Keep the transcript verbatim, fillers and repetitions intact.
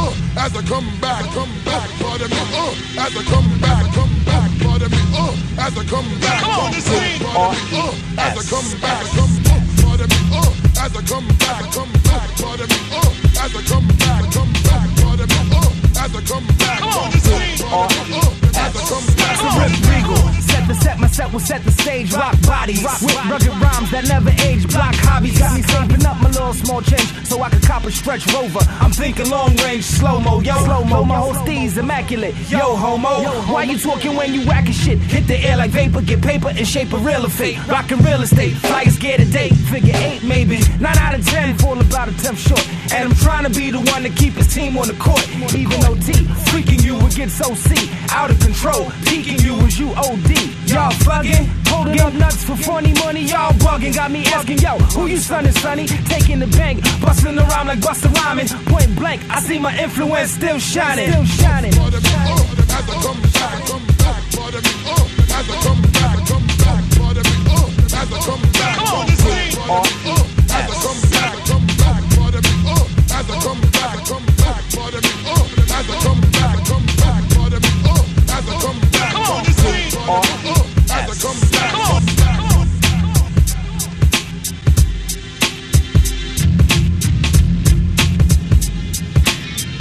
uh, as I come back, come back, pardon me, uh, as I come back, come back, pardon me, uh, as I come back, come back, pardon me, uh, as I come back, come back, pardon me, uh, as I come back, come back, pardon me, uh, as I come back, come back, pardon me, uh, as I come back, come back, pardon me, uh, as I come back. Set the set, my set will set the stage. Rock bodies, with rugged rhymes that never age. Block hobbies got me saving up my little small change so I could cop a stretch Rover. I'm thinking long range, slow mo, yo, slow mo. My whole steez immaculate, yo homo. Why you talking when you whacking shit? Hit the air like vapor, get paper in shape of real estate. Rockin' real estate, flyers scared of date. Figure eight maybe, nine out of ten, fall about a tenth short. And I'm trying to be the one to keep his team on the court. Even O T, freaking you would get so C, out of control. Peeking you as you O D. Y'all fucking, holding up nuts for funny money. Y'all bugging, got me asking, yo, who you son is sonny? Taking the bank, busting around like Busta Rhymes. Point blank, I see my influence still shining. Still shining. As I come back, come back, pardon me, uh, as I come